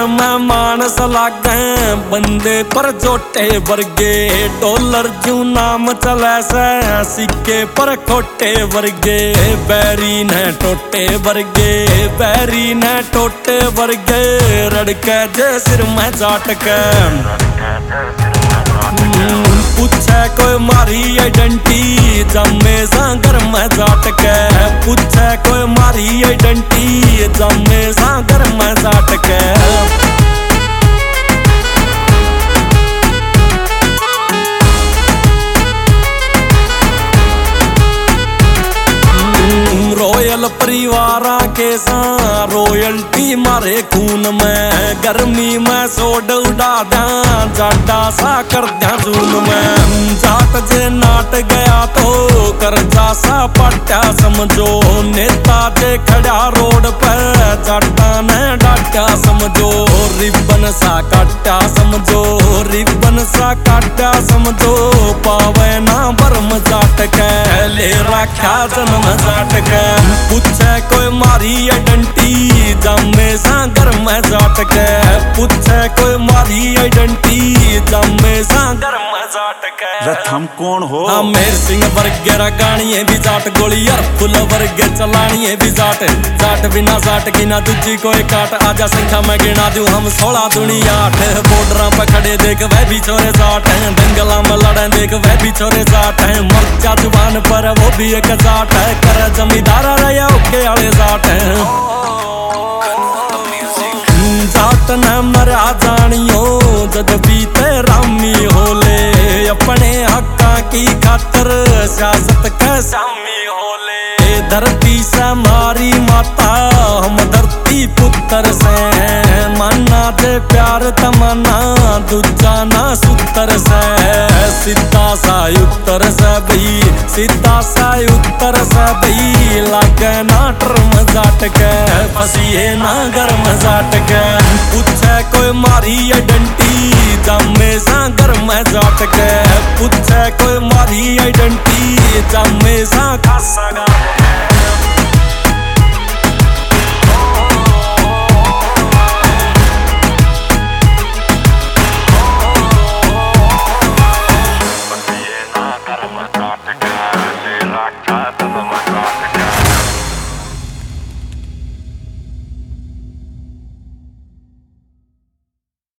में मानस लागे बंदे पर जोटे वर्गे डॉलर जू नाम चले से सिक्के पर खोटे वर्गे बैरी ने टोटे वर्गे बैरी ने टोटे वर्गे रड़के जे सिर में जाटके पूछे कोई मारी आइडेंटिटी जमे सांगर में जाटके पूछे कोई मारी आइडेंटिटी जमे सांगर में जाटके रॉयल परिवारा के साथ रॉयल्टी मारे खून में गर्मी में सोड उड़ा द्या जाटा सा कर द्या जून में जाट जे नाट गया तो कर्जा सा पट्या समझो नेता जे खड़ा रोड पर जाटा ने डाटा समझो रिबन सा काटा समझो रिबन सा काटा समझो पावे ना बर्म जाट के ले रखा जन्म जाट के पूछे कोई मारी आइडेंटिटी जमे सांगर में जाटके पूछे कोई मारी आइडेंटिटी जमे सांगर में जाटके हम कौन हो मेर सिंह वर्गे गाणिये भी जाट गोलियार फुल वर्गे चलानिये भी जाट जाट बिना जाट की ना दूजी कोई काट आजा संख्या में गिना दूं हम 16 दुनिया 8 बॉर्डर पे खड़े देख वह भी छोरे जाट हैं दंगला में लड़े देख वह भी छोरे जाट हैं मर्चा जुबान पर वो भी एक जाट है कर जमींदार रहा ओके आले जाट हैं जाट न मरा जानियो जद बीते रामी होले अपने हक्का की खातर सियासत के सामी होले धरती से मारी माता हम धरती पुत्र से माना दे प्यार तमन्ना दूजा ना सूत्र से सीधा सा उत्तर से भी सीधा सा उत्तर से भी लागे ना टर्म जाट के फसिए ना गर्म जाट के पूछे कोई मारी आइडेंटिटी जमे सांगर में जाट के पूछे कोई मारी आइडेंटिटी जमे सा खासा